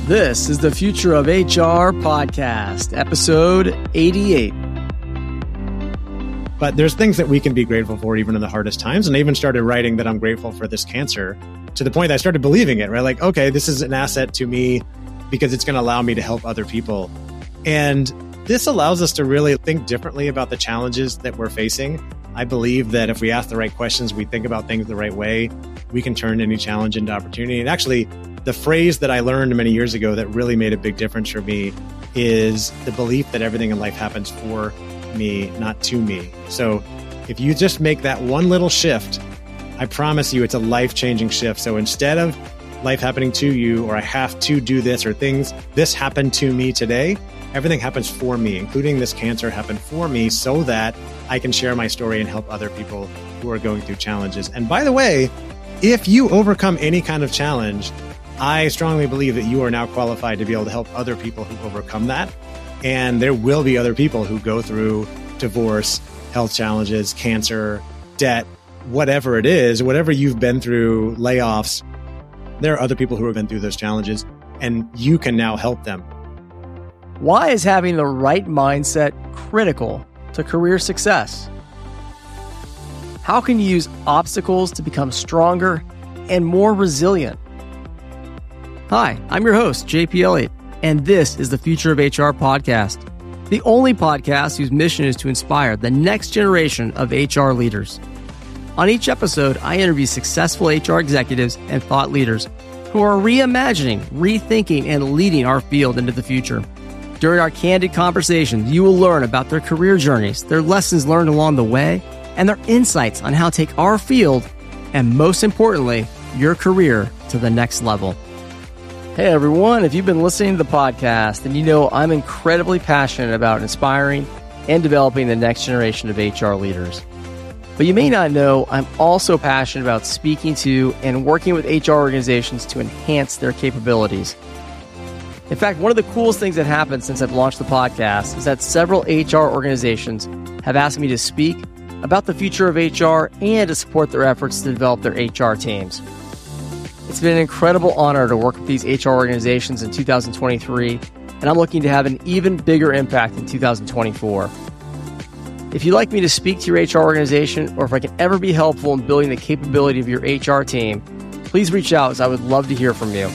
This is the Future of HR podcast, episode 88. But there's things that we can be grateful for even in the hardest times. And I even started writing that I'm grateful for this cancer to the point that I started believing it, right? Like, okay, this is an asset to me because it's going to allow me to help other people. And this allows us to really think differently about the challenges that we're facing. I believe that if we ask the right questions, we think about things the right way, we can turn any challenge into opportunity. And actually, the phrase that I learned many years ago that really made a big difference for me is the belief that everything in life happens for me, not to me. So if you just make that one little shift, I promise you it's a life-changing shift. So instead of life happening to you, or I have to do this, or this happened to me today, everything happens for me, including this cancer happened for me so that I can share my story and help other people who are going through challenges. And by the way, if you overcome any kind of challenge, I strongly believe that you are now qualified to be able to help other people who overcome that. And there will be other people who go through divorce, health challenges, cancer, debt, whatever it is, whatever you've been through, layoffs. There are other people who have been through those challenges, and you can now help them. Why is having the right mindset critical to career success? How can you use obstacles to become stronger and more resilient? Hi, I'm your host, JP Elliott, and this is the Future of HR podcast, the only podcast whose mission is to inspire the next generation of HR leaders. On each episode, I interview successful HR executives and thought leaders who are reimagining, rethinking, and leading our field into the future. During our candid conversations, you will learn about their career journeys, their lessons learned along the way, and their insights on how to take our field, and most importantly, your career to the next level. Hey everyone, if you've been listening to the podcast, then you know I'm incredibly passionate about inspiring and developing the next generation of HR leaders. But you may not know, I'm also passionate about speaking to and working with HR organizations to enhance their capabilities. In fact, one of the coolest things that happened since I've launched the podcast is that several HR organizations have asked me to speak about the future of HR and to support their efforts to develop their HR teams. It's been an incredible honor to work with these HR organizations in 2023, and I'm looking to have an even bigger impact in 2024. If you'd like me to speak to your HR organization, or if I can ever be helpful in building the capability of your HR team, please reach out, as I would love to hear from you.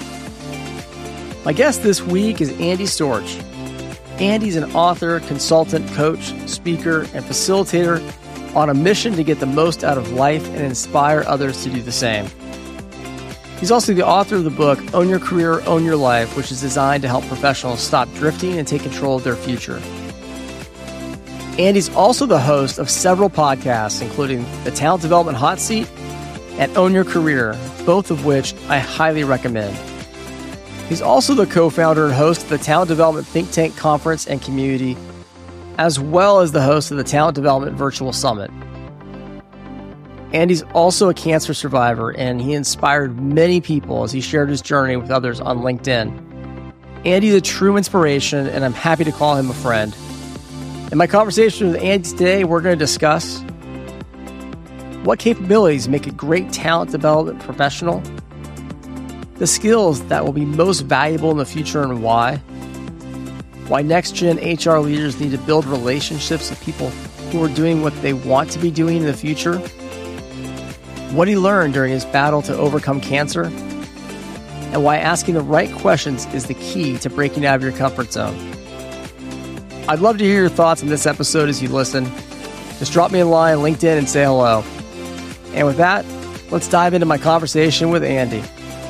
My guest this week is Andy Storch. Andy's an author, consultant, coach, speaker, and facilitator on a mission to get the most out of life and inspire others to do the same. He's also the author of the book, Own Your Career, Own Your Life, which is designed to help professionals stop drifting and take control of their future. Andy's also the host of several podcasts, including The Talent Development Hot Seat and Own Your Career, both of which I highly recommend. He's also the co-founder and host of the Talent Development Think Tank Conference and Community, as well as the host of the Talent Development Virtual Summit. Andy's also a cancer survivor, and he inspired many people as he shared his journey with others on LinkedIn. Andy's a true inspiration, and I'm happy to call him a friend. In my conversation with Andy today, we're going to discuss what capabilities make a great talent development professional, the skills that will be most valuable in the future and why next-gen HR leaders need to build relationships with people who are doing what they want to be doing in the future, what he learned during his battle to overcome cancer, and why asking the right questions is the key to breaking out of your comfort zone. I'd love to hear your thoughts on this episode as you listen. Just drop me a line on LinkedIn and say hello. And with that, let's dive into my conversation with Andy.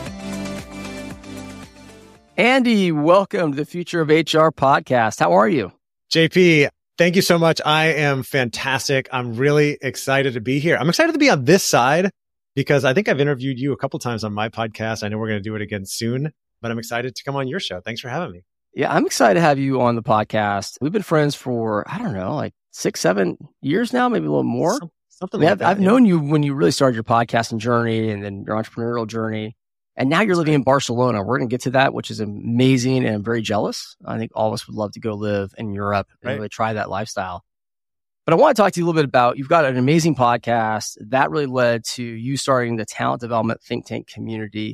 Andy, welcome to the Future of HR podcast. How are you? JP, thank you so much. I am fantastic. I'm really excited to be here. I'm excited to be on this side because I think I've interviewed you a couple times on my podcast. I know we're going to do it again soon, but I'm excited to come on your show. Thanks for having me. Yeah, I'm excited to have you on the podcast. We've been friends for, I don't know, like 6-7 years now, maybe a little more. Something like that. I've known you when you really started your podcasting journey and then your entrepreneurial journey. And now you're living in Barcelona. We're going to get to that, which is amazing, and I'm very jealous. I think all of us would love to go live in Europe and really try that lifestyle. But I want to talk to you a little bit about, you've got an amazing podcast that really led to you starting the Talent Development Think Tank Community.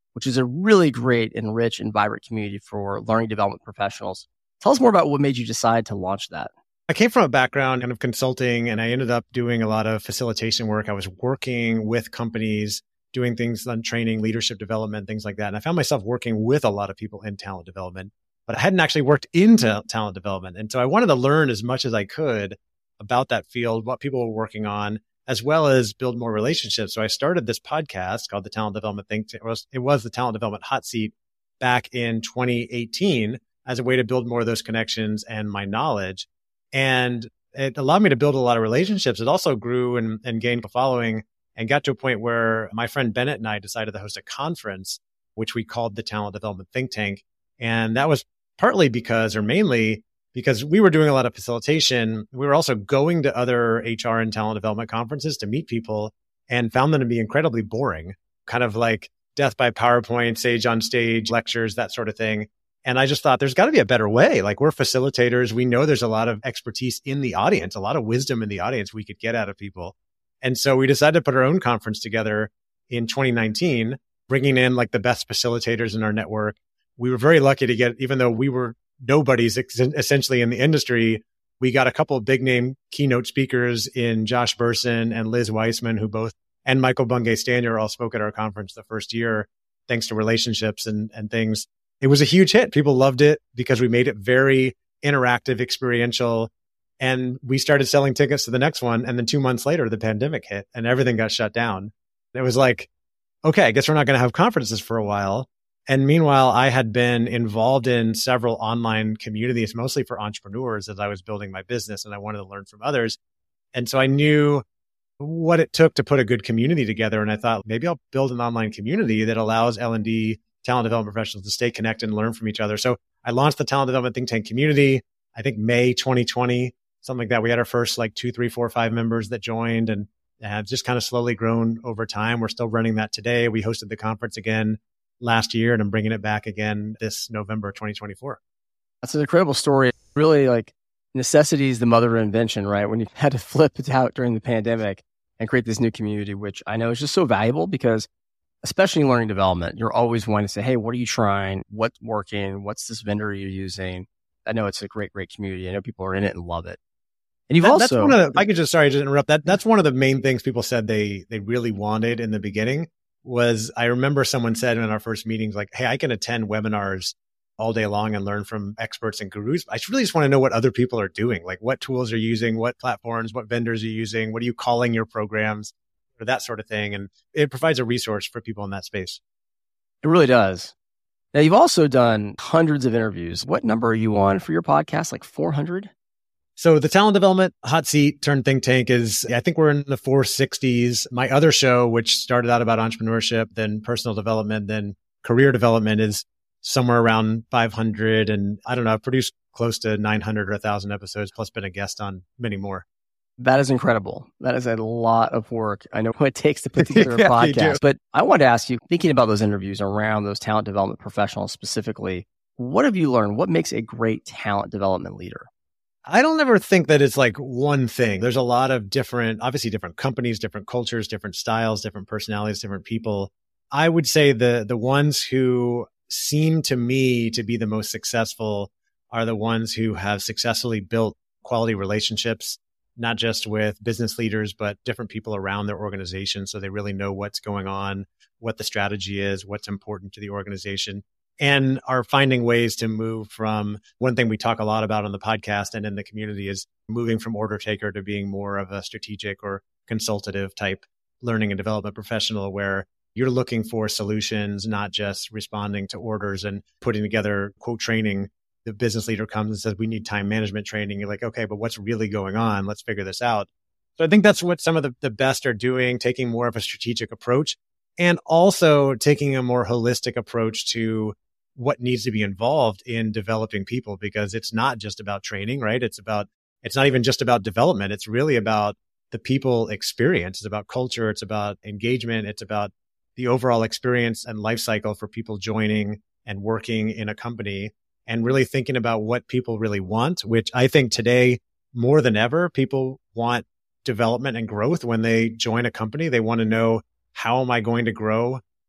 which is a really great and rich and vibrant community for learning development professionals. Tell us more about what made you decide to launch that. I came from a background of consulting, and I ended up doing a lot of facilitation work. I was working with companies, doing things on training, leadership development, things like that. And I found myself working with a lot of people in talent development, but I hadn't actually worked into talent development. And so I wanted to learn as much as I could about that field, what people were working on, as well as build more relationships. So I started this podcast called the Talent Development Think Tank. It was the Talent Development Hot Seat back in 2018 as a way to build more of those connections and my knowledge. And it allowed me to build a lot of relationships. It also grew and gained a following and got to a point where my friend Bennett and I decided to host a conference, which we called the Talent Development Think Tank. And that was partly because, or mainly because we were doing a lot of facilitation. We were also going to other HR and talent development conferences to meet people and found them to be incredibly boring, kind of like death by PowerPoint, sage on stage, lectures, that sort of thing. And I just thought there's got to be a better way. Like, we're facilitators. We know there's a lot of expertise in the audience, a lot of wisdom in the audience we could get out of people. And so we decided to put our own conference together in 2019, bringing in like the best facilitators in our network. We were very lucky to get, even though we were nobodies essentially in the industry, we got a couple of big name keynote speakers in Josh Bersin and Liz Weissman, who both, and Michael Bungay Stanier all spoke at our conference the first year, thanks to relationships and things. It was a huge hit. People loved it because we made it very interactive, experiential. And we started selling tickets to the next one. And then 2 months later, the pandemic hit and everything got shut down. It was like, okay, I guess we're not going to have conferences for a while. And meanwhile, I had been involved in several online communities, mostly for entrepreneurs, as I was building my business and I wanted to learn from others. And so I knew what it took to put a good community together. And I thought, maybe I'll build an online community that allows L&D talent development professionals to stay connected and learn from each other. So I launched the Talent Development Think Tank community, I think May 2020, something like that. We had our first like 2, 3, 4, 5 members that joined and have just kind of slowly grown over time. We're still running that today. We hosted the conference again last year, and I'm bringing it back again this November 2024. That's an incredible story. Really, like, necessity is the mother of invention, right? When you had to flip it out during the pandemic and create this new community, which I know is just so valuable because, especially in learning development, you're always wanting to say, hey, what are you trying? What's working? What's this vendor you're using? I know it's a great, great community. I know people are in it and love it. And you've that's also, one of the, I could just, sorry to interrupt. That's one of the main things people said they really wanted in the beginning was, I remember someone said in our first meetings, like, hey, I can attend webinars all day long and learn from experts and gurus. I really just want to know what other people are doing. Like, what tools are using, what platforms, what vendors are using, what are you calling your programs, or that sort of thing. And it provides a resource for people in that space. It really does. Now, you've also done hundreds of interviews. What number are you on for your podcast? Like 400? So the Talent Development Hot Seat turned Think Tank is, I think we're in the 460s. My other show, which started out about entrepreneurship, then personal development, then career development, is somewhere around 500. And I don't know, I've produced close to 900 or 1,000 episodes, plus been a guest on many more. That is incredible. That is a lot of work. I know what it takes to put together a podcast, but I wanted to ask you, thinking about those interviews around those talent development professionals specifically, what have you learned? What makes a great talent development leader? I don't ever think that it's like one thing. There's a lot of obviously different companies, different cultures, different styles, different personalities, different people. I would say the ones who seem to me to be the most successful are the ones who have successfully built quality relationships, not just with business leaders, but different people around their organization. So they really know what's going on, what the strategy is, what's important to the organization, and are finding ways to move from, one thing we talk a lot about on the podcast and in the community is moving from order taker to being more of a strategic or consultative type learning and development professional, where you're looking for solutions, not just responding to orders and putting together quote training. The business leader comes and says, we need time management training. You're like, okay, but what's really going on? Let's figure this out. So I think that's what some of the best are doing, taking more of a strategic approach and also taking a more holistic approach to what needs to be involved in developing people, because it's not just about training, right? It's not even just about development. It's really about the people experience. It's about culture. It's about engagement. It's about the overall experience and life cycle for people joining and working in a company, and really thinking about what people really want, which I think today more than ever, people want development and growth when they join a company. They want to know, how am I going to grow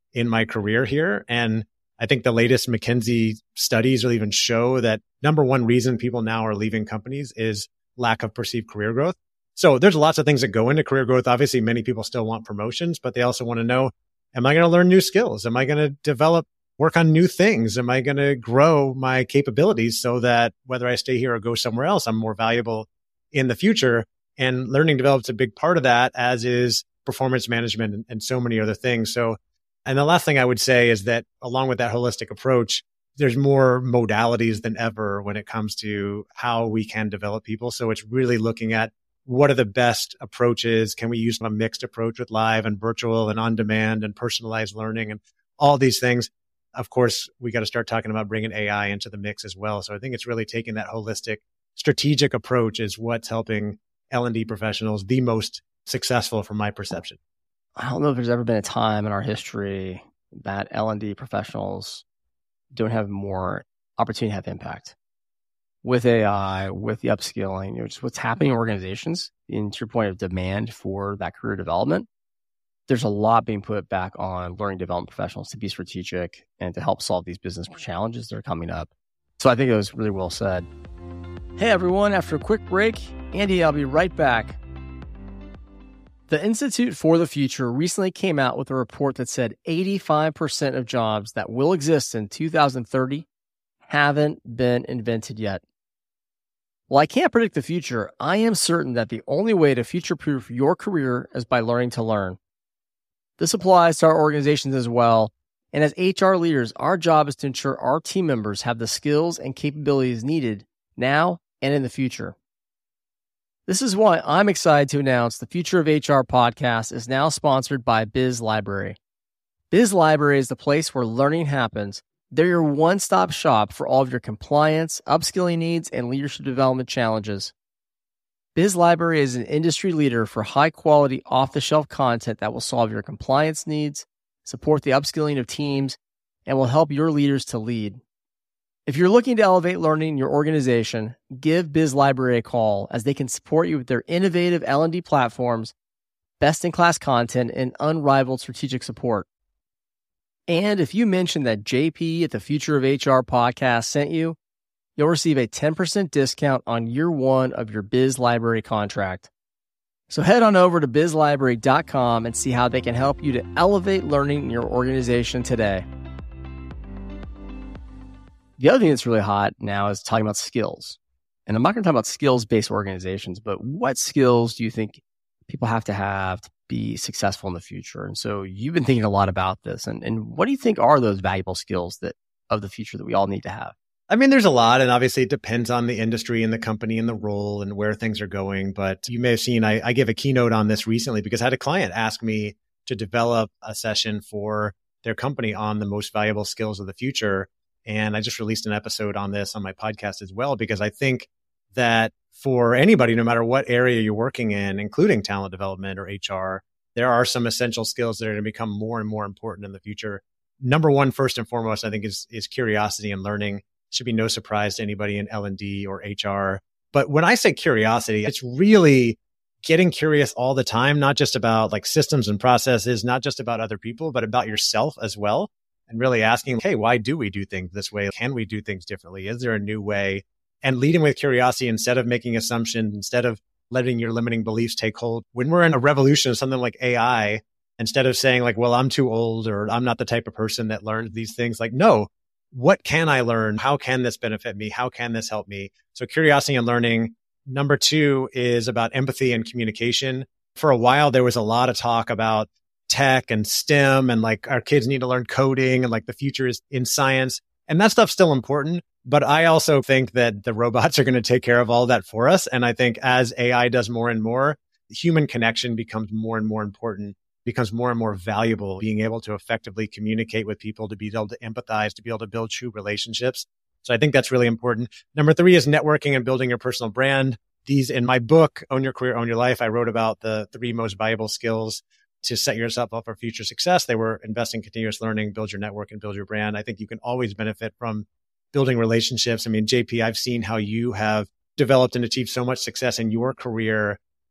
in my career here. And I think the latest McKinsey studies will even show that number one reason people now are leaving companies is lack of perceived career growth. So there's lots of things that go into career growth. Obviously, many people still want promotions, but they also want to know, am I going to learn new skills? Am I going to work on new things? Am I going to grow my capabilities so that whether I stay here or go somewhere else, I'm more valuable in the future? And learning develops a big part of that, as is performance management and so many other things. So, and the last thing I would say is that along with that holistic approach, there's more modalities than ever when it comes to how we can develop people. So it's really looking at what are the best approaches? Can we use a mixed approach with live and virtual and on demand and personalized learning and all these things? Of course, we got to start talking about bringing AI into the mix as well. So I think it's really taking that holistic strategic approach is what's helping L&D professionals the most successful from my perception. I don't know if there's ever been a time in our history that L&D professionals don't have more opportunity to have impact. With AI, with the upskilling, just what's happening in organizations, and to your point of demand for that career development, there's a lot being put back on learning development professionals to be strategic and to help solve these business challenges that are coming up. So I think it was really well said. Hey everyone, after a quick break, Andy, I'll be right back. The Institute for the Future recently came out with a report that said 85% of jobs that will exist in 2030 haven't been invented yet. While I can't predict the future, I am certain that the only way to future-proof your career is by learning to learn. This applies to our organizations as well, and as HR leaders, our job is to ensure our team members have the skills and capabilities needed now and in the future. This is why I'm excited to announce the Future of HR podcast is now sponsored by Biz Library. Biz Library is the place where learning happens. They're your one-stop shop for all of your compliance, upskilling needs, and leadership development challenges. Biz Library is an industry leader for high-quality, off-the-shelf content that will solve your compliance needs, support the upskilling of teams, and will help your leaders to lead. If you're looking to elevate learning in your organization, give Biz Library a call, as they can support you with their innovative L&D platforms, best-in-class content, and unrivaled strategic support. And if you mention that JP at the Future of HR podcast sent you, you'll receive a 10% discount on year one of your Biz Library contract. So head on over to bizlibrary.com and see how they can help you to elevate learning in your organization today. The other thing that's really hot now is talking about skills. And I'm not going to talk about skills-based organizations, but what skills do you think people have to be successful in the future? And so you've been thinking a lot about this. And what do you think are those valuable skills of the future that we all need to have? I mean, there's a lot, and obviously it depends on the industry and the company and the role and where things are going. But you may have seen, I gave a keynote on this recently because I had a client ask me to develop a session for their company on the most valuable skills of the future. And I just released an episode on this on my podcast as well, because I think that for anybody, no matter what area you're working in, including talent development or HR, there are some essential skills that are going to become more and more important in the future. Number one, first and foremost, I think is curiosity and learning. Should be no surprise to anybody in L&D or HR. But when I say curiosity, it's really getting curious all the time, not just about like systems and processes, not just about other people, but about yourself as well. And really asking, hey, why do we do things this way? Can we do things differently? Is there a new way? And leading with curiosity instead of making assumptions, instead of letting your limiting beliefs take hold. When we're in a revolution of something like AI, instead of saying like, well, I'm too old or I'm not the type of person that learns these things, like, no, what can I learn? How can this benefit me? How can this help me? So curiosity and learning. Number two is about empathy and communication. For a while, there was a lot of talk about tech and STEM and like our kids need to learn coding and like the future is in science. And that stuff's still important. But I also think that the robots are going to take care of all that for us. And I think as AI does more and more, human connection becomes more and more important, becomes more and more valuable, being able to effectively communicate with people, to be able to empathize, to be able to build true relationships. So I think that's really important. Number three is networking and building your personal brand. These in my book, Own Your Career, Own Your Life, I wrote about the three most valuable skills to set yourself up for future success. They were invest in continuous learning, build your network, and build your brand. I think you can always benefit from building relationships. I mean, JP, I've seen how you have developed and achieved so much success in your career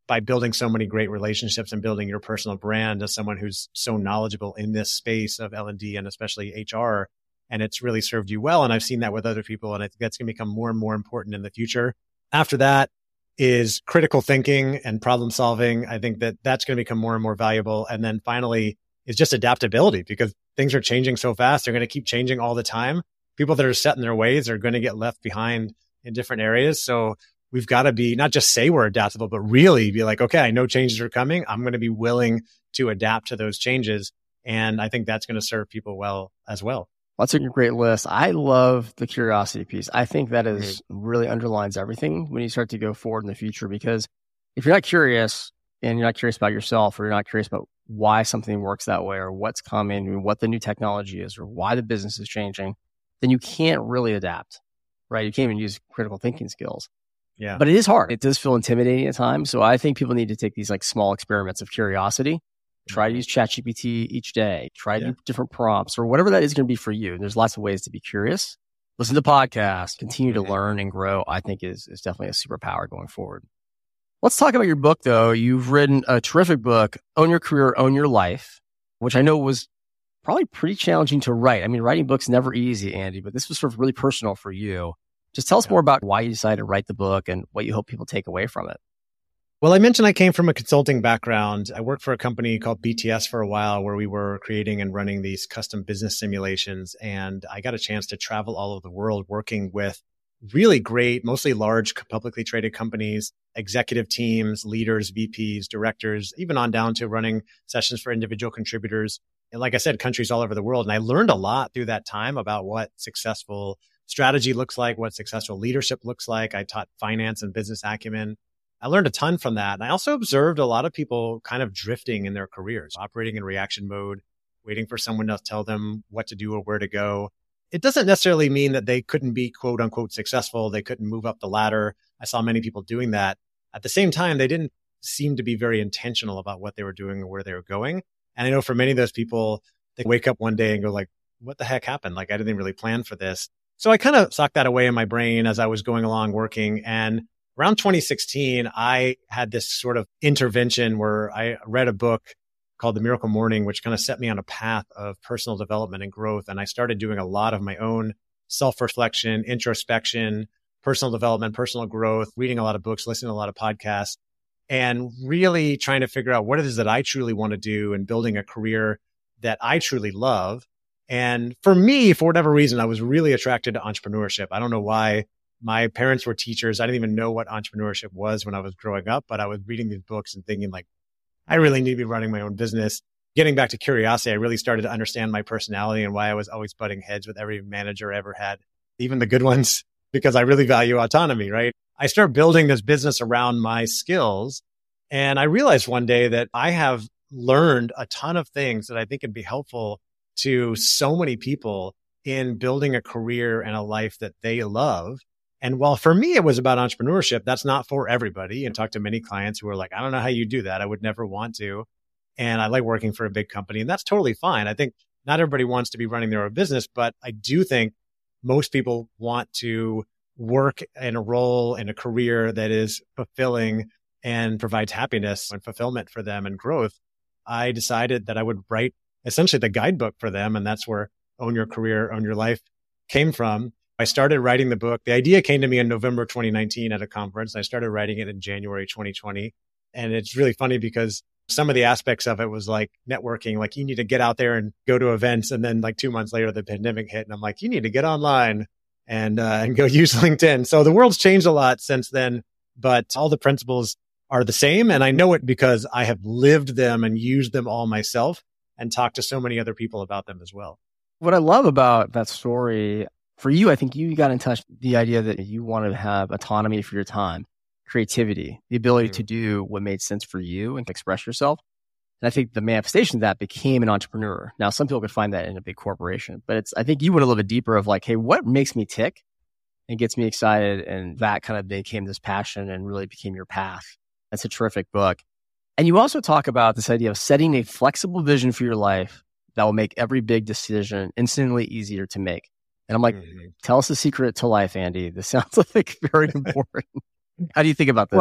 by building so many great relationships and building your personal brand as someone who's so knowledgeable in this space of L&D and especially HR. And it's really served you well. And I've seen that with other people. And I think that's going to become more and more important in the future. After that is critical thinking and problem solving. I think that that's going to become more and more valuable. And then finally is just adaptability, because things are changing so fast. They're going to keep changing all the time. People that are set in their ways are going to get left behind in different areas. So we've got to be, not just say we're adaptable, but really be like, okay, I know changes are coming. I'm going to be willing to adapt to those changes. And I think that's going to serve people well as well. That's a great list. I love the curiosity piece. I think that is really underlines everything when you start to go forward in the future, because if you're not curious and you're not curious about yourself, or you're not curious about why something works that way, or what's coming, or what the new technology is, or why the business is changing, then you can't really adapt, right? You can't even use critical thinking skills. Yeah. But it is hard. It does feel intimidating at times. So I think people need to take these like small experiments of curiosity. Try to use ChatGPT each day. Try to do different prompts or whatever that is going to be for you. And there's lots of ways to be curious. Listen to podcasts, continue to learn and grow, I think is definitely a superpower going forward. Let's talk about your book, though. You've written a terrific book, Own Your Career, Own Your Life, which I know was probably pretty challenging to write. I mean, writing books is never easy, Andy, but this was sort of really personal for you. Just tell us more about why you decided to write the book and what you hope people take away from it. Well, I mentioned I came from a consulting background. I worked for a company called BTS for a while, where we were creating and running these custom business simulations. And I got a chance to travel all over the world working with really great, mostly large publicly traded companies, executive teams, leaders, VPs, directors, even on down to running sessions for individual contributors. And like I said, countries all over the world. And I learned a lot through that time about what successful strategy looks like, what successful leadership looks like. I taught finance and business acumen. I learned a ton from that. And I also observed a lot of people kind of drifting in their careers, operating in reaction mode, waiting for someone to tell them what to do or where to go. It doesn't necessarily mean that they couldn't be quote unquote successful. They couldn't move up the ladder. I saw many people doing that. At the same time, they didn't seem to be very intentional about what they were doing or where they were going. And I know for many of those people, they wake up one day and go like, what the heck happened? Like, I didn't really plan for this. So I kind of socked that away in my brain as I was going along working. And around 2016, I had this sort of intervention where I read a book called The Miracle Morning, which kind of set me on a path of personal development and growth. And I started doing a lot of my own self-reflection, introspection, personal development, personal growth, reading a lot of books, listening to a lot of podcasts, and really trying to figure out what it is that I truly want to do and building a career that I truly love. And for me, for whatever reason, I was really attracted to entrepreneurship. I don't know why. My parents were teachers. I didn't even know what entrepreneurship was when I was growing up, but I was reading these books and thinking like, I really need to be running my own business. Getting back to curiosity, I really started to understand my personality and why I was always butting heads with every manager I ever had, even the good ones, because I really value autonomy, right? I started building this business around my skills. And I realized one day that I have learned a ton of things that I think could be helpful to so many people in building a career and a life that they love. And while for me, it was about entrepreneurship, that's not for everybody. And talked to many clients who were like, I don't know how you do that. I would never want to. And I like working for a big company, and that's totally fine. I think not everybody wants to be running their own business, but I do think most people want to work in a role in a career that is fulfilling and provides happiness and fulfillment for them and growth. I decided that I would write essentially the guidebook for them. And that's where Own Your Career, Own Your Life came from. I started writing the book. The idea came to me in November 2019 at a conference. I started writing it in January 2020. And it's really funny because some of the aspects of it was like networking, like you need to get out there and go to events. And then like 2 months later, the pandemic hit and I'm like, you need to get online and go use LinkedIn. So the world's changed a lot since then, but all the principles are the same. And I know it because I have lived them and used them all myself and talked to so many other people about them as well. What I love about that story for you, I think you got in touch with the idea that you wanted to have autonomy for your time, creativity, the ability to do what made sense for you and express yourself. And I think the manifestation of that became an entrepreneur. Now, some people could find that in a big corporation, but I think you went a little bit deeper of like, hey, what makes me tick and gets me excited? And that kind of became this passion and really became your path. That's a terrific book. And you also talk about this idea of setting a flexible vision for your life that will make every big decision instantly easier to make. And I'm like, tell us the secret to life, Andy. This sounds like very important. How do you think about this? Well,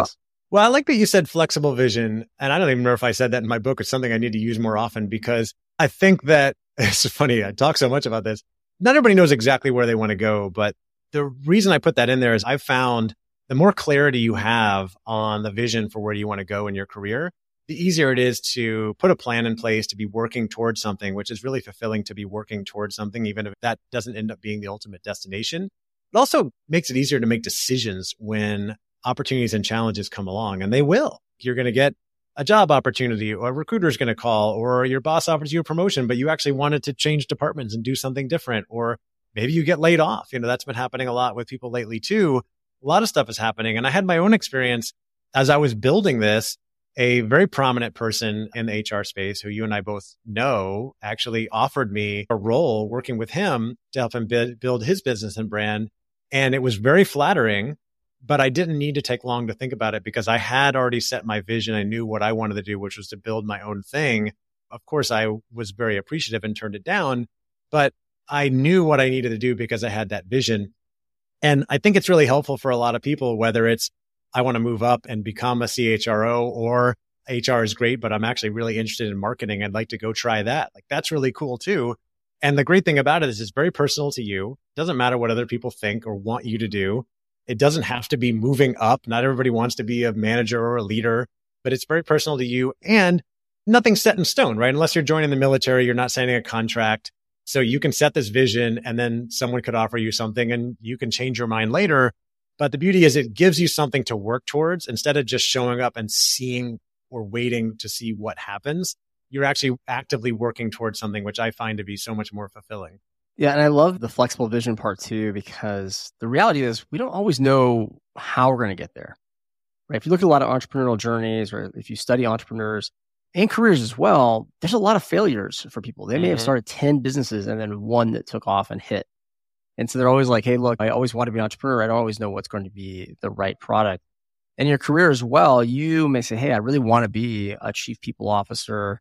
Well, I like that you said flexible vision. And I don't even know if I said that in my book. It's something I need to use more often because I think that it's funny. I talk so much about this. Not everybody knows exactly where they want to go. But the reason I put that in there is I've found the more clarity you have on the vision for where you want to go in your career, the easier it is to put a plan in place to be working towards something, which is really fulfilling to be working towards something, even if that doesn't end up being the ultimate destination. It also makes it easier to make decisions when opportunities and challenges come along, and they will. You're going to get a job opportunity, or a recruiter is going to call, or your boss offers you a promotion, but you actually wanted to change departments and do something different, or maybe you get laid off. That's been happening a lot with people lately too. A lot of stuff is happening. And I had my own experience as I was building this. A very prominent person in the HR space who you and I both know actually offered me a role working with him to help him build his business and brand. And it was very flattering, but I didn't need to take long to think about it because I had already set my vision. I knew what I wanted to do, which was to build my own thing. Of course, I was very appreciative and turned it down, but I knew what I needed to do because I had that vision. And I think it's really helpful for a lot of people, whether it's I want to move up and become a CHRO, or HR is great, but I'm actually really interested in marketing. I'd like to go try that. Like, that's really cool too. And the great thing about it is it's very personal to you. It doesn't matter what other people think or want you to do. It doesn't have to be moving up. Not everybody wants to be a manager or a leader, but it's very personal to you, and nothing's set in stone, right? Unless you're joining the military, you're not signing a contract. So you can set this vision and then someone could offer you something and you can change your mind later. But the beauty is it gives you something to work towards instead of just showing up and seeing or waiting to see what happens. You're actually actively working towards something, which I find to be so much more fulfilling. Yeah. And I love the flexible vision part too, because the reality is we don't always know how we're going to get there, right? If you look at a lot of entrepreneurial journeys, or if you study entrepreneurs and careers as well, there's a lot of failures for people. They may have started 10 businesses and then one that took off and hit. And so they're always like, hey, look, I always want to be an entrepreneur. I don't always know what's going to be the right product. And in your career as well, you may say, hey, I really want to be a chief people officer,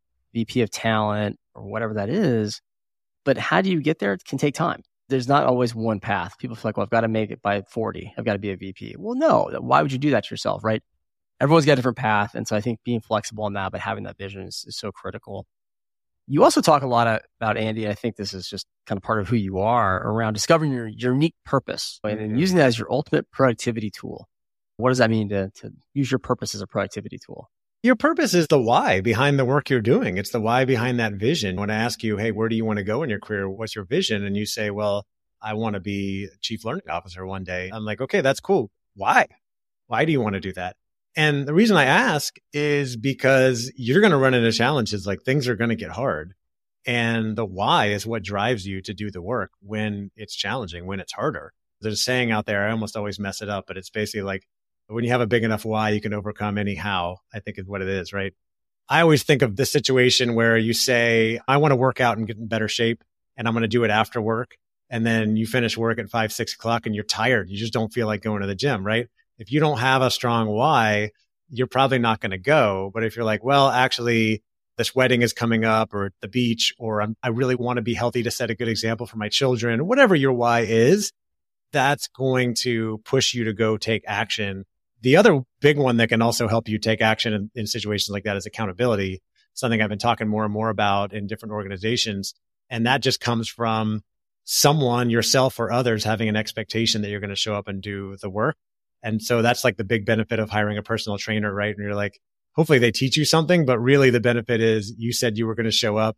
VP of talent, or whatever that is. But how do you get there? It can take time. There's not always one path. People feel like, well, I've got to make it by 40. I've got to be a VP. Well, no. Why would you do that to yourself, right? Everyone's got a different path. And so I think being flexible on that, but having that vision is so critical. You also talk a lot about, Andy, I think this is just kind of part of who you are, around discovering your unique purpose and using that as your ultimate productivity tool. What does that mean to use your purpose as a productivity tool? Your purpose is the why behind the work you're doing. It's the why behind that vision. When I ask you, hey, where do you want to go in your career? What's your vision? And you say, well, I want to be chief learning officer one day. I'm like, okay, that's cool. Why? Why do you want to do that? And the reason I ask is because you're going to run into challenges, like things are going to get hard. And the why is what drives you to do the work when it's challenging, when it's harder. There's a saying out there, I almost always mess it up, but it's basically like, when you have a big enough why, you can overcome any how, I think is what it is, right? I always think of this situation where you say, I want to work out and get in better shape, and I'm going to do it after work. And then you finish work at 5, 6 o'clock and you're tired. You just don't feel like going to the gym, right? If you don't have a strong why, you're probably not going to go. But if you're like, well, actually, this wedding is coming up, or the beach, or I really want to be healthy to set a good example for my children, whatever your why is, that's going to push you to go take action. The other big one that can also help you take action in situations like that is accountability, something I've been talking more and more about in different organizations. And that just comes from someone, yourself or others, having an expectation that you're going to show up and do the work. And so that's like the big benefit of hiring a personal trainer, right? And you're like, hopefully they teach you something, but really the benefit is you said you were going to show up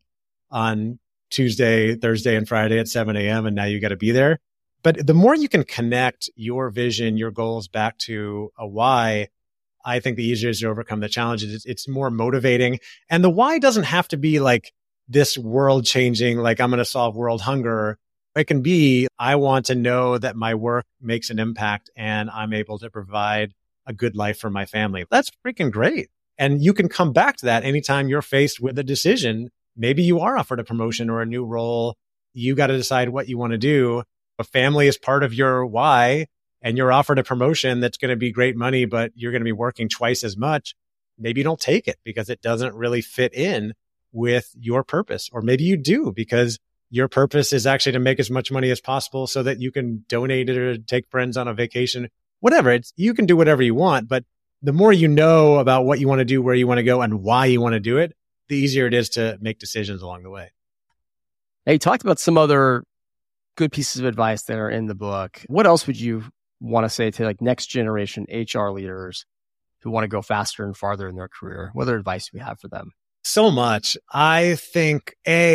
on Tuesday, Thursday, and Friday at 7 a.m. and now you got to be there. But the more you can connect your vision, your goals back to a why, I think the easier it is to overcome the challenges. It's more motivating. And the why doesn't have to be like this world changing, like I'm going to solve world hunger. It can be, I want to know that my work makes an impact and I'm able to provide a good life for my family. That's freaking great. And you can come back to that anytime you're faced with a decision. Maybe you are offered a promotion or a new role. You got to decide what you want to do. A family is part of your why, and you're offered a promotion that's going to be great money, but you're going to be working twice as much. Maybe you don't take it because it doesn't really fit in with your purpose. Or maybe you do because your purpose is actually to make as much money as possible so that you can donate it or take friends on a vacation, whatever. You can do whatever you want, but the more you know about what you want to do, where you want to go, and why you want to do it, the easier it is to make decisions along the way. Now, you talked about some other good pieces of advice that are in the book. What else would you want to say to like next generation HR leaders who want to go faster and farther in their career? What other advice do we have for them? So much. I think,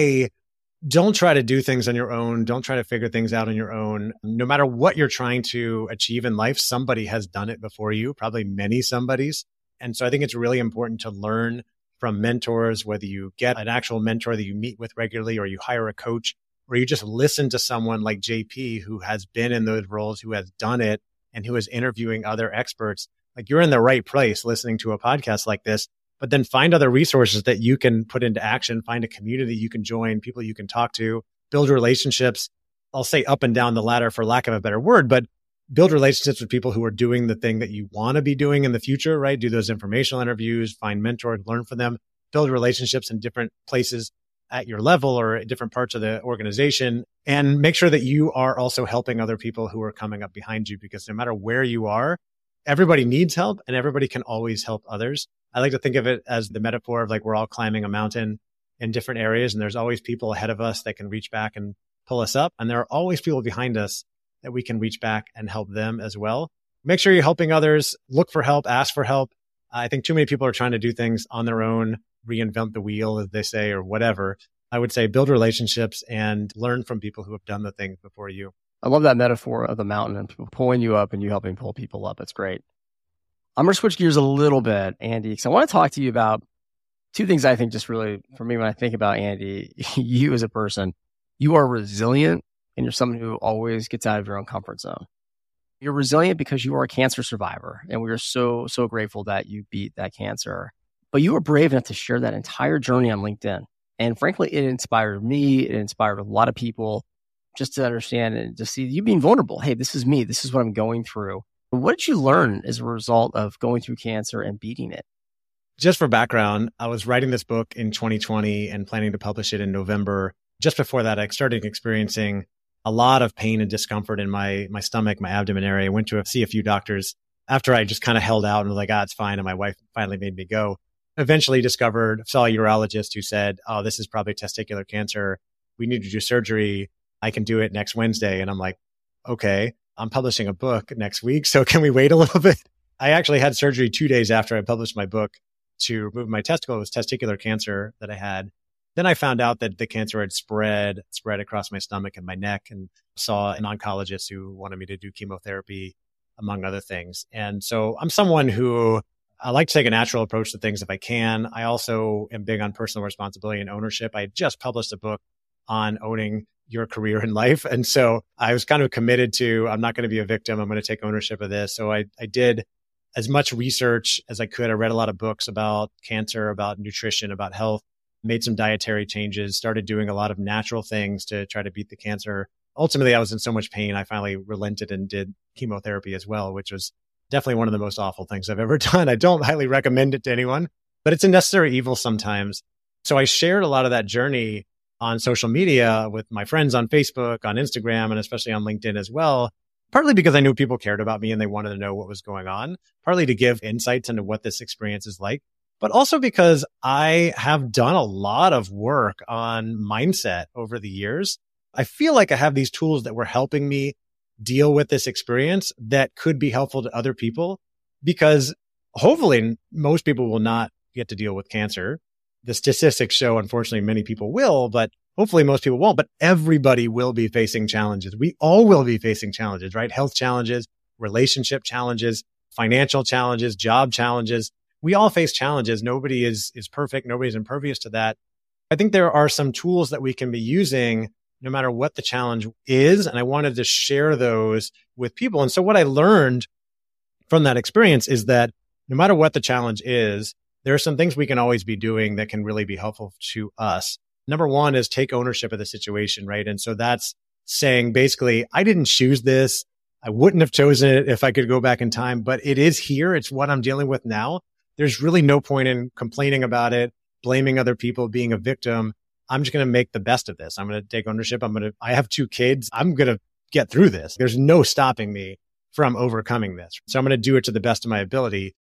don't try to do things on your own. Don't try to figure things out on your own. No matter what you're trying to achieve in life, somebody has done it before you, probably many somebodies. And so I think it's really important to learn from mentors, whether you get an actual mentor that you meet with regularly, or you hire a coach, or you just listen to someone like JP who has been in those roles, who has done it, and who is interviewing other experts. Like, you're in the right place listening to a podcast like this, but then find other resources that you can put into action, find a community you can join, people you can talk to, build relationships. I'll say up and down the ladder for lack of a better word, but build relationships with people who are doing the thing that you want to be doing in the future, right? Do those informational interviews, find mentors, learn from them, build relationships in different places at your level or at different parts of the organization, and make sure that you are also helping other people who are coming up behind you, because no matter where you are, everybody needs help and everybody can always help others. I like to think of it as the metaphor of like we're all climbing a mountain in different areas, and there's always people ahead of us that can reach back and pull us up. And there are always people behind us that we can reach back and help them as well. Make sure you're helping others, look for help, ask for help. I think too many people are trying to do things on their own, reinvent the wheel, as they say, or whatever. I would say build relationships and learn from people who have done the things before you. I love that metaphor of the mountain and people pulling you up and you helping pull people up. That's great. I'm going to switch gears a little bit, Andy, because I want to talk to you about two things I think just really, for me, when I think about Andy, you as a person, you are resilient and you're someone who always gets out of your own comfort zone. You're resilient because you are a cancer survivor, and we are so, so grateful that you beat that cancer. But you were brave enough to share that entire journey on LinkedIn. And frankly, it inspired me. It inspired a lot of people just to understand and to see you being vulnerable. Hey, this is me. This is what I'm going through. What did you learn as a result of going through cancer and beating it? Just for background, I was writing this book in 2020 and planning to publish it in November. Just before that, I started experiencing a lot of pain and discomfort in my stomach, my abdomen area. I went to see a few doctors after I just kind of held out and was like, it's fine. And my wife finally made me go. Eventually saw a urologist who said, this is probably testicular cancer. We need to do surgery. I can do it next Wednesday. And I'm like, okay, I'm publishing a book next week, so can we wait a little bit? I actually had surgery 2 days after I published my book to remove my testicle. It was testicular cancer that I had. Then I found out that the cancer had spread across my stomach and my neck, and saw an oncologist who wanted me to do chemotherapy, among other things. And so I'm someone who I like to take a natural approach to things if I can. I also am big on personal responsibility and ownership. I just published a book on owning your career in life. And so I was kind of committed to, I'm not going to be a victim. I'm going to take ownership of this. So I did as much research as I could. I read a lot of books about cancer, about nutrition, about health, made some dietary changes, started doing a lot of natural things to try to beat the cancer. Ultimately, I was in so much pain, I finally relented and did chemotherapy as well, which was definitely one of the most awful things I've ever done. I don't highly recommend it to anyone, but it's a necessary evil sometimes. So I shared a lot of that journey on social media with my friends on Facebook, on Instagram, and especially on LinkedIn as well, partly because I knew people cared about me and they wanted to know what was going on, partly to give insights into what this experience is like, but also because I have done a lot of work on mindset over the years. I feel like I have these tools that were helping me deal with this experience that could be helpful to other people, because hopefully most people will not get to deal with cancer. The statistics show, unfortunately, many people will, but hopefully most people won't. But everybody will be facing challenges. We all will be facing challenges, right? Health challenges, relationship challenges, financial challenges, job challenges. We all face challenges. Nobody is perfect. Nobody's impervious to that. I think there are some tools that we can be using no matter what the challenge is. And I wanted to share those with people. And so what I learned from that experience is that no matter what the challenge is, there are some things we can always be doing that can really be helpful to us. Number one is take ownership of the situation, right? And so that's saying basically, I didn't choose this. I wouldn't have chosen it if I could go back in time, but it is here. It's what I'm dealing with now. There's really no point in complaining about it, blaming other people, being a victim. I'm just going to make the best of this. I'm going to take ownership. I have 2 kids. I'm going to get through this. There's no stopping me from overcoming this. So I'm going to do it to the best of my ability.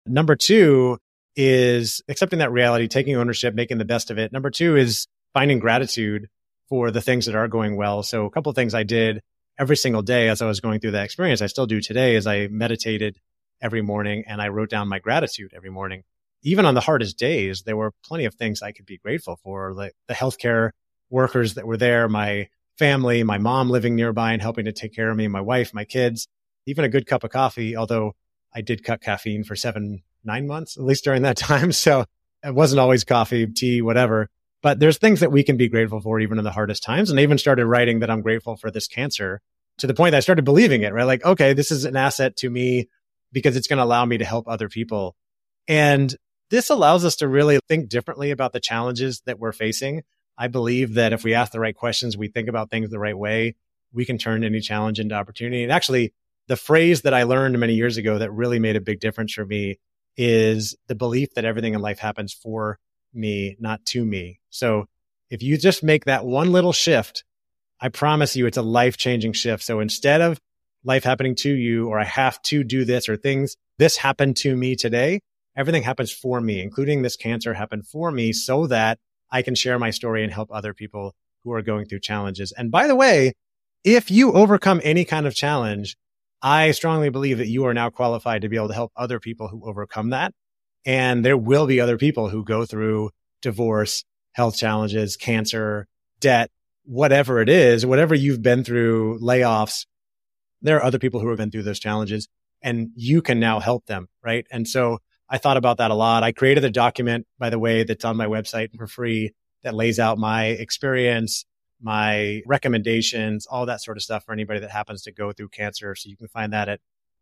Number two is accepting that reality, taking ownership, making the best of it. Number two is finding gratitude for the things that are going well. So a couple of things I did every single day as I was going through that experience, I still do today, is I meditated every morning and I wrote down my gratitude every morning. Even on the hardest days, there were plenty of things I could be grateful for, like the healthcare workers that were there, my family, my mom living nearby and helping to take care of me, my wife, my kids, even a good cup of coffee, although I did cut caffeine for 9 months, at least during that time. So it wasn't always coffee, tea, whatever. But there's things that we can be grateful for even in the hardest times. And I even started writing that I'm grateful for this cancer to the point that I started believing it, right? Like, okay, this is an asset to me because it's going to allow me to help other people. And this allows us to really think differently about the challenges that we're facing. I believe that if we ask the right questions, we think about things the right way, we can turn any challenge into opportunity. And actually, the phrase that I learned many years ago that really made a big difference for me is the belief that everything in life happens for me, not to me. So if you just make that one little shift, I promise you it's a life-changing shift. So instead of life happening to you, or I have to do this, or this happened to me today, everything happens for me, including this cancer happened for me so that I can share my story and help other people who are going through challenges. And by the way, if you overcome any kind of challenge, I strongly believe that you are now qualified to be able to help other people who overcome that. And there will be other people who go through divorce, health challenges, cancer, debt, whatever it is, whatever you've been through, layoffs. There are other people who have been through those challenges and you can now help them, right? And so I thought about that a lot. I created a document, by the way, that's on my website for free that lays out my experience, my recommendations, all that sort of stuff for anybody that happens to go through cancer. So you can find that at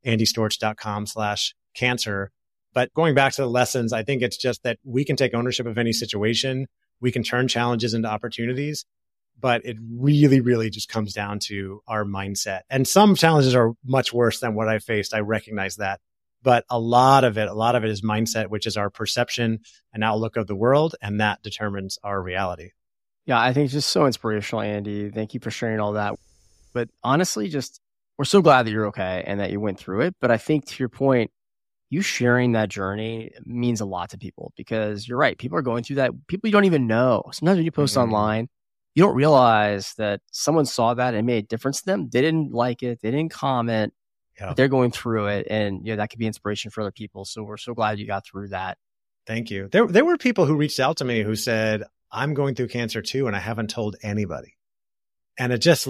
andystorch.com/cancer. But going back to the lessons, I think it's just that we can take ownership of any situation. We can turn challenges into opportunities, but it really, really just comes down to our mindset. And some challenges are much worse than what I faced. I recognize that. But a lot of it is mindset, which is our perception and outlook of the world. And that determines our reality. Yeah, I think it's just so inspirational, Andy. Thank you for sharing all that. But honestly, we're so glad that you're okay and that you went through it. But I think to your point, you sharing that journey means a lot to people because you're right. People are going through that. People you don't even know. Sometimes when you post online, you don't realize that someone saw that and made a difference to them. They didn't like it. They didn't comment. But they're going through it. And that could be inspiration for other people. So we're so glad you got through that. Thank you. There were people who reached out to me who said, I'm going through cancer too, and I haven't told anybody. And it just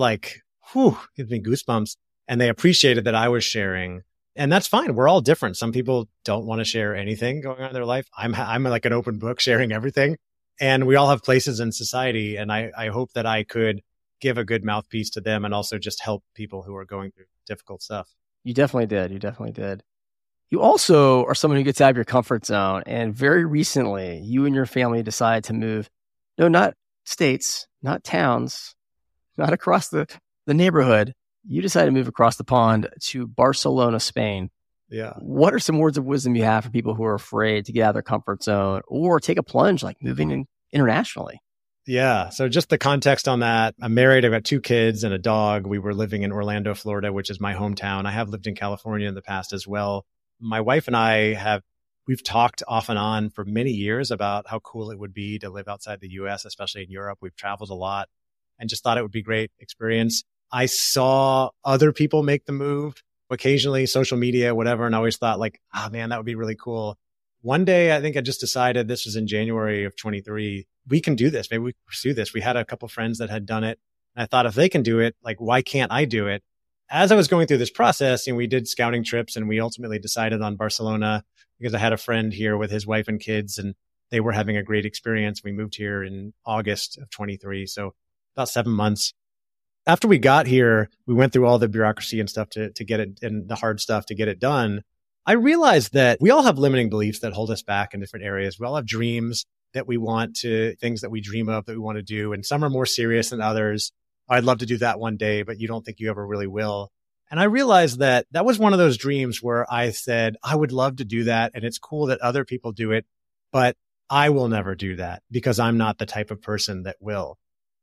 gives me goosebumps. And they appreciated that I was sharing. And that's fine. We're all different. Some people don't want to share anything going on in their life. I'm like an open book sharing everything. And we all have places in society. And I hope that I could give a good mouthpiece to them and also just help people who are going through difficult stuff. You definitely did. You also are someone who gets out of your comfort zone. And very recently, you and your family decided to move, no, not states, not towns, not across the neighborhood. You decided to move across the pond to Barcelona, Spain. Yeah. What are some words of wisdom you have for people who are afraid to get out of their comfort zone or take a plunge, like moving internationally? Yeah. So just the context on that. I'm married. I've got 2 kids and a dog. We were living in Orlando, Florida, which is my hometown. I have lived in California in the past as well. My wife and I we've talked off and on for many years about how cool it would be to live outside the US, especially in Europe. We've traveled a lot and just thought it would be a great experience. I saw other people make the move occasionally, social media, whatever. And I always thought man, that would be really cool. One day, I think I just decided, this was in January of 23, we can do this. Maybe we can pursue this. We had a couple friends that had done it. And I thought, if they can do it, why can't I do it? As I was going through this process, we did scouting trips and we ultimately decided on Barcelona because I had a friend here with his wife and kids and they were having a great experience. We moved here in August of 23. So about 7 months. After we got here, we went through all the bureaucracy and stuff to get it, and the hard stuff to get it done. I realized that we all have limiting beliefs that hold us back in different areas. We all have dreams that we want to, things that we dream of that we want to do. And some are more serious than others. I'd love to do that one day, but you don't think you ever really will. And I realized that that was one of those dreams where I said, I would love to do that. And it's cool that other people do it, but I will never do that because I'm not the type of person that will.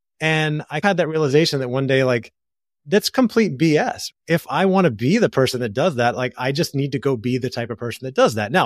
And I had that realization that one day, that's complete BS. If I want to be the person that does that, I just need to go be the type of person that does that. Now,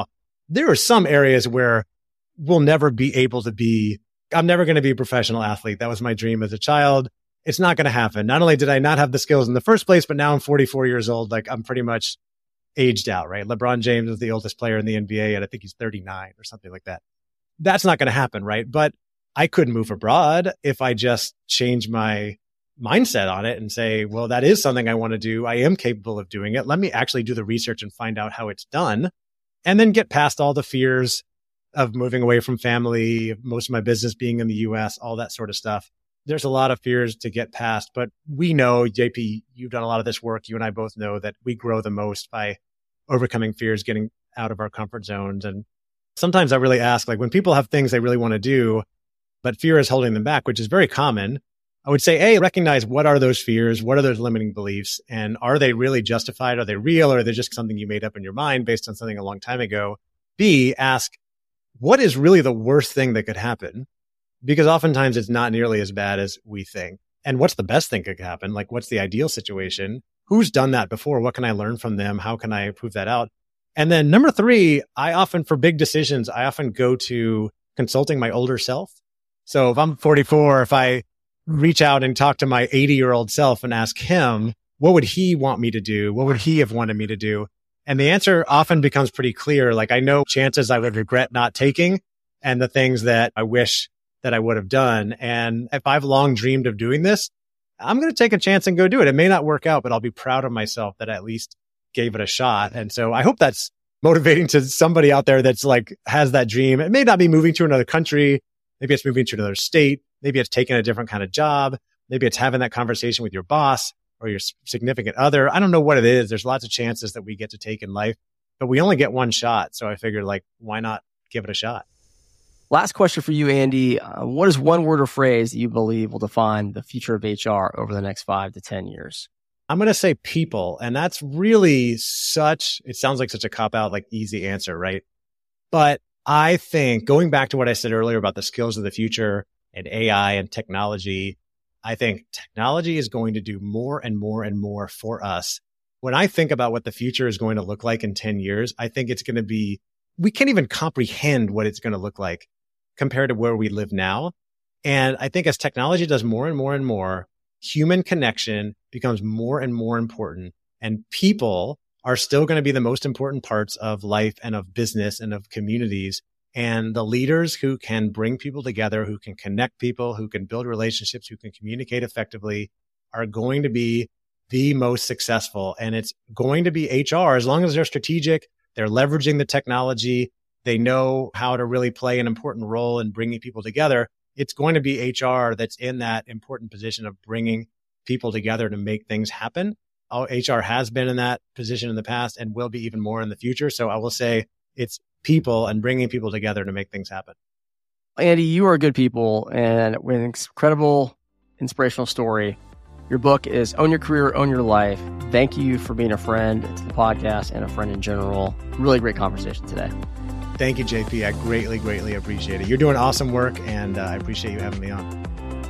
there are some areas where we'll never be able to be. I'm never going to be a professional athlete. That was my dream as a child. It's not going to happen. Not only did I not have the skills in the first place, but now I'm 44 years old. Like I'm pretty much aged out, right? LeBron James is the oldest player in the NBA, and I think he's 39 or something like that. That's not going to happen, right? But I could move abroad if I just change my mindset on it and say, well, that is something I want to do. I am capable of doing it. Let me actually do the research and find out how it's done, and then get past all the fears of moving away from family, most of my business being in the US, all that sort of stuff. There's a lot of fears to get past, but we know, JP, you've done a lot of this work. You and I both know that we grow the most by overcoming fears, getting out of our comfort zones. And sometimes I really ask, like when people have things they really want to do, but fear is holding them back, which is very common. I would say, A, recognize what are those fears? What are those limiting beliefs? And are they really justified? Are they real? Or are they just something you made up in your mind based on something a long time ago? B, ask, what is really the worst thing that could happen? Because oftentimes it's not nearly as bad as we think. And what's the best thing that could happen? Like, what's the ideal situation? Who's done that before? What can I learn from them? How can I prove that out? And then number 3, for big decisions, I often go to consulting my older self. So if I'm 44, if I reach out and talk to my 80-year-old self and ask him, what would he want me to do? What would he have wanted me to do? And the answer often becomes pretty clear. Like I know chances I would regret not taking and the things that I wish that I would have done. And if I've long dreamed of doing this, I'm going to take a chance and go do it. It may not work out, but I'll be proud of myself that I at least gave it a shot. And so I hope that's motivating to somebody out there that's like, has that dream. It may not be moving to another country. Maybe it's moving to another state. Maybe it's taking a different kind of job. Maybe it's having that conversation with your boss or your significant other. I don't know what it is. There's lots of chances that we get to take in life, but we only get one shot. So I figured, like, why not give it a shot? Last question for you, Andy. What is one word or phrase that you believe will define the future of HR over the next 5 to 10 years? I'm going to say people. And that's really it sounds like such a cop-out, like easy answer, right? But I think going back to what I said earlier about the skills of the future and AI and technology, I think technology is going to do more and more and more for us. When I think about what the future is going to look like in 10 years, I think it's going to be, we can't even comprehend what it's going to look like compared to where we live now. And I think as technology does more and more and more, human connection becomes more and more important. And people are still going to be the most important parts of life and of business and of communities. And the leaders who can bring people together, who can connect people, who can build relationships, who can communicate effectively are going to be the most successful. And it's going to be HR. As long as they're strategic, they're leveraging the technology, they know how to really play an important role in bringing people together. It's going to be HR that's in that important position of bringing people together to make things happen. HR has been in that position in the past and will be even more in the future. So I will say it's people and bringing people together to make things happen. Andy, you are good people and with an incredible inspirational story. Your book is Own Your Career, Own Your Life. Thank you for being a friend to the podcast and a friend in general. Really great conversation today. Thank you, JP. I greatly, greatly appreciate it. You're doing awesome work, and I appreciate you having me on.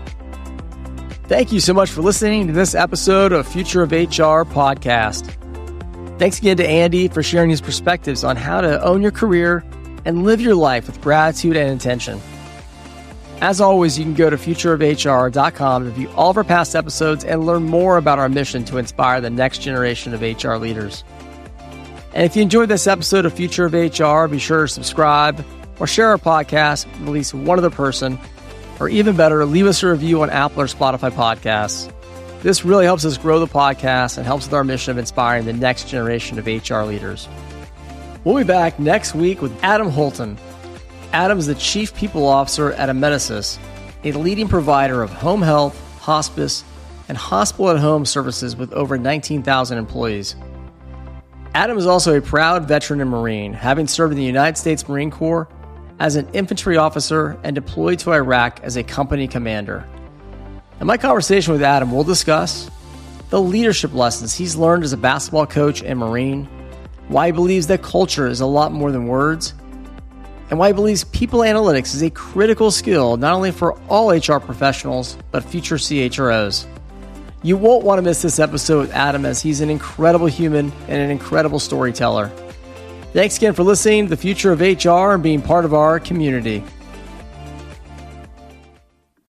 Thank you so much for listening to this episode of Future of HR podcast. Thanks again to Andy for sharing his perspectives on how to own your career and live your life with gratitude and intention. As always, you can go to futureofhr.com to view all of our past episodes and learn more about our mission to inspire the next generation of HR leaders. And if you enjoyed this episode of Future of HR, be sure to subscribe or share our podcast with at least one other person, or even better, leave us a review on Apple or Spotify podcasts. This really helps us grow the podcast and helps with our mission of inspiring the next generation of HR leaders. We'll be back next week with Adam Holton. Adam is the Chief People Officer at Amedisys, a leading provider of home health, hospice, and hospital-at-home services with over 19,000 employees. Adam is also a proud veteran and Marine, having served in the United States Marine Corps as an infantry officer and deployed to Iraq as a company commander. In my conversation with Adam, we'll discuss the leadership lessons he's learned as a basketball coach and Marine, why he believes that culture is a lot more than words, and why he believes people analytics is a critical skill not only for all HR professionals, but future CHROs. You won't want to miss this episode with Adam, as he's an incredible human and an incredible storyteller. Thanks again for listening to The Future of HR and being part of our community.